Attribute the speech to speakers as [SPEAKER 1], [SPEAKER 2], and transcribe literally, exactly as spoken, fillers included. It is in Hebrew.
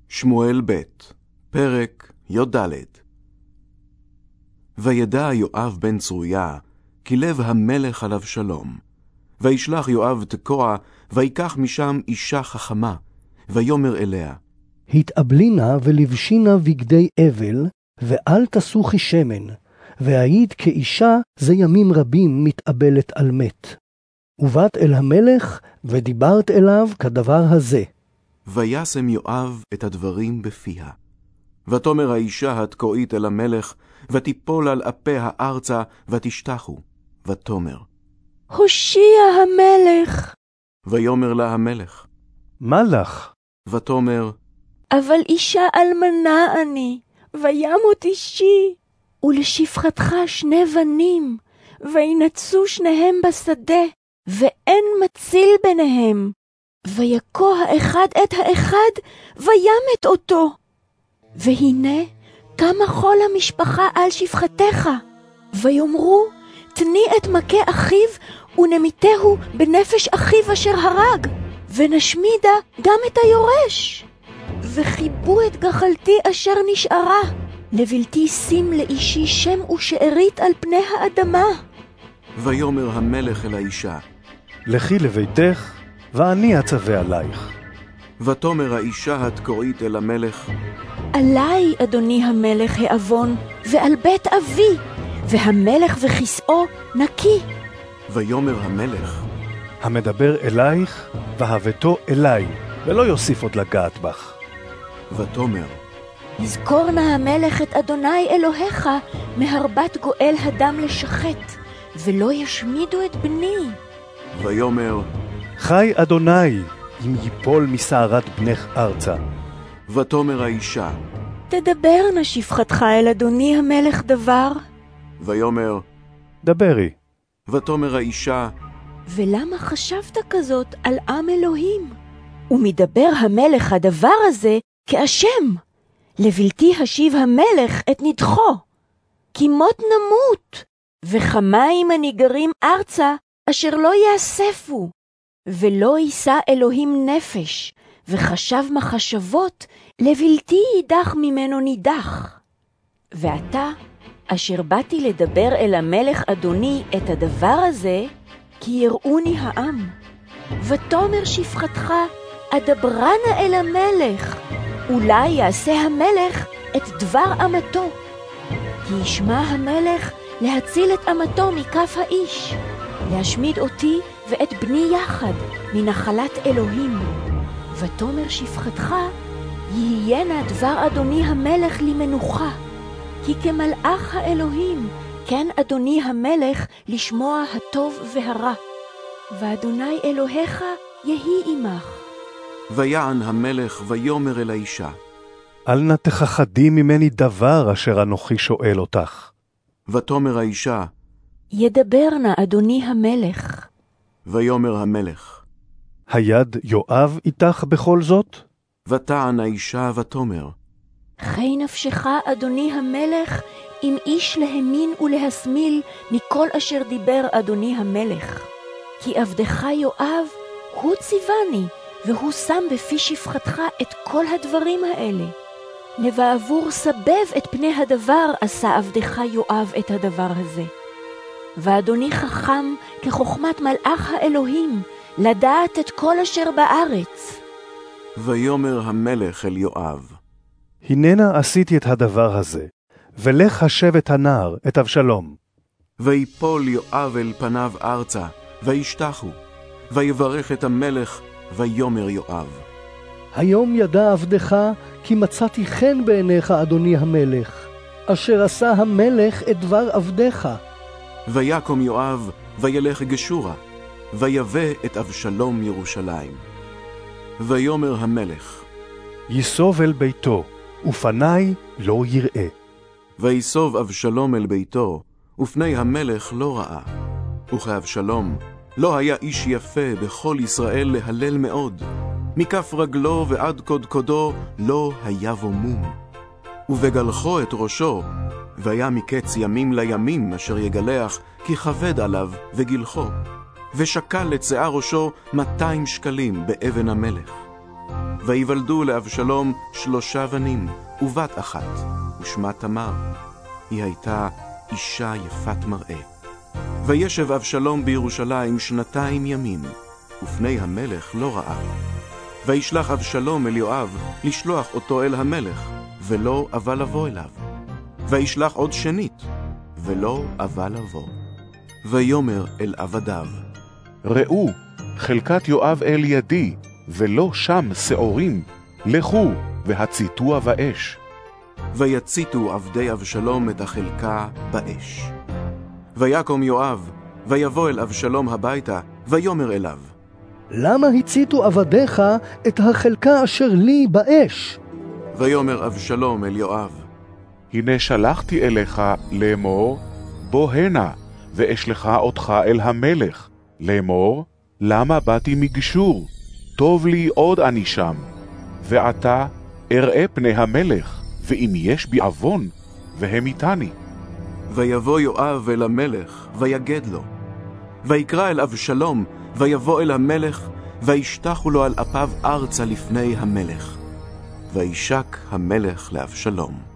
[SPEAKER 1] שמואל ב' פרק י"ד. וידע יואב בן צרויה, כי לב המלך עליו שלום. וישלח יואב תקוע, ויקח משם אישה חכמה, ויאמר אליה,
[SPEAKER 2] התאבלינה ולבשינה בגדי אבל, ואל תסוכי שמן, והיית כאישה זה ימים רבים מתאבלת על מת. ובאת אל המלך, ודיברת אליו כדבר הזה.
[SPEAKER 1] וישם יואב את הדברים בפיה. ותאמר האישה התקועית אל המלך, ותיפול על אפיה ארצה, ותשתחו. ותאמר,
[SPEAKER 3] הושיע המלך.
[SPEAKER 1] ויאמר לה המלך,
[SPEAKER 4] מה לך?
[SPEAKER 1] ותאמר,
[SPEAKER 3] אבל אישה אלמנה אני, וימות אישי, ולשפחתך שני בנים, וינצו שניהם בשדה, ואין מציל ביניהם. ויקוע האחד את האחד, וימת אותו. והנה, קמה כל המשפחה על שפחתך, ויאמרו, תני את מכה אחיו, ונמיתהו בנפש אחיו אשר הרג, ונשמידה גם את היורש. וחיבו את גחלתי אשר נשארה, לבלתי שים לאישי שם ושארית על פני האדמה.
[SPEAKER 1] ויאמר המלך אל האישה,
[SPEAKER 4] לכי לביתך, ואני אצווה עלייך.
[SPEAKER 1] ותאמר האישה התקועית אל המלך,
[SPEAKER 3] עלי, אדוני המלך, העוון, ועל בית אבי, והמלך וכיסאו נקי.
[SPEAKER 1] ויאמר המלך,
[SPEAKER 4] המדבר אלייך, והבאתו אליי, ולא יוסיף עוד לגעת בך.
[SPEAKER 1] ותאמר,
[SPEAKER 3] יזכור נא המלך את אדוני אלוהיך, מהרבת גואל הדם לשחט, ולא ישמידו את בני.
[SPEAKER 1] ויאמר,
[SPEAKER 4] חי אדוני, אם ייפול מסערת בנך ארצה.
[SPEAKER 1] ותאמר האישה,
[SPEAKER 3] תדבר נא שפחתך אל אדוני המלך דבר.
[SPEAKER 1] ויאמר,
[SPEAKER 4] דברי.
[SPEAKER 1] ותאמר האישה,
[SPEAKER 3] ולמה חשבת כזאת על עם אלוהים? ומדבר המלך הדבר הזה כאשם, לבלתי השיב המלך את נדחו. כי מות נמות, וכמים הניגרים ארצה אשר לא יאספו. ולא יישא אלוהים נפש, וחשב מחשבות, לבלתי יידח ממנו נידח. ועתה, אשר באתי לדבר אל המלך אדוני את הדבר הזה, כי יראוני העם. ותאמר שפחתך, אדברה נא אל המלך, אולי יעשה המלך את דבר אמתו. כי ישמע המלך להציל את אמתו מכף האיש, להשמיד אותי ואת בני יחד מנחלת אלוהים. ותאמר שפחתך, יהיינה דבר אדוני המלך למנוחה, כי כמלאך האלוהים, כן אדוני המלך לשמוע הטוב והרע. ואדוני אלוהיך יהי עמך.
[SPEAKER 1] ויען המלך ויאמר אל האישה,
[SPEAKER 4] אל נא תכחדי ממני דבר אשר אנוכי שואל אותך.
[SPEAKER 1] ותאמר האישה,
[SPEAKER 3] ידבר נא אדוני המלך.
[SPEAKER 1] ויאמר המלך,
[SPEAKER 4] היד יואב איתך בכל זאת?
[SPEAKER 1] ותען האישה ותאמר,
[SPEAKER 3] חי נפשך אדוני המלך, אם איש להמין ולהסמיל מכל אשר דיבר אדוני המלך. כי עבדך יואב הוא ציווני, והוא שם בפי שפחתך את כל הדברים האלה. לבעבור סבב את פני הדבר עשה עבדך יואב את הדבר הזה. ואדוני חכם כחוכמת מלאך האלוהים, לדעת את כל אשר בארץ.
[SPEAKER 1] ויאמר המלך אל יואב,
[SPEAKER 4] הננה עשיתי את הדבר הזה, ולך השב את הנער, את אבשלום.
[SPEAKER 1] ויפול יואב אל פניו ארצה, וישתחו, ויברך את המלך, ויאמר יואב,
[SPEAKER 2] היום ידע עבדך, כי מצאתי חן בעיניך, אדוני המלך, אשר עשה המלך את דבר עבדך.
[SPEAKER 1] ויקום יואב, וילך גשורה, ויבא את אבשלום ירושלים. ויאמר המלך,
[SPEAKER 4] יסוב אל ביתו, ופני לא יראה.
[SPEAKER 1] ויסוב אבשלום אל ביתו, ופני המלך לא ראה. וכאבשלום, לא היה איש יפה בכל ישראל להלל מאוד, מכף רגלו ועד קודקודו לא היה בו מום. ובגלחו את ראשו, והיה מקץ ימים לימים אשר יגלח, כי כבד עליו וגלחו, ושקל את שיער ראשו מאתיים שקלים באבן המלך. ויוולדו לאבשלום שלושה בנים, ובת אחת, ושמה תמר. היא הייתה אישה יפת מראה. וישב אבשלום בירושלים שנתיים ימים, ופני המלך לא ראה. וישלח אבשלום אל יואב לשלוח אותו אל המלך, ולא אבה לבוא אליו. וישלח עוד שנית, ולא אבה לבוא. ויאמר אל עבדיו,
[SPEAKER 5] ראו, חלקת יואב אל ידי, ולא שם שעורים, לכו והציתוה באש.
[SPEAKER 1] ויציתו עבדי אבשלום את החלקה באש. ויקום יואב, ויבוא אל אבשלום הביתה, ויאמר אליו,
[SPEAKER 2] למה הציתו עבדיך את החלקה אשר לי באש?
[SPEAKER 1] ויאמר אבשלום אל יואב,
[SPEAKER 5] הנה שלחתי אליך לאמור, בוא הנה, ואשלחה אותך אל המלך, לאמור, למה באתי מגשור? טוב לי עוד אני שם. ועתה אראה פני המלך, ואם יש בי עוון, והמיתני.
[SPEAKER 1] ויבוא יואב אל המלך, ויגד לו. ויקרא אל אבשלום, ויבוא אל המלך, וישתחו לו על אפיו ארצה לפני המלך. וישק המלך לאבשלום.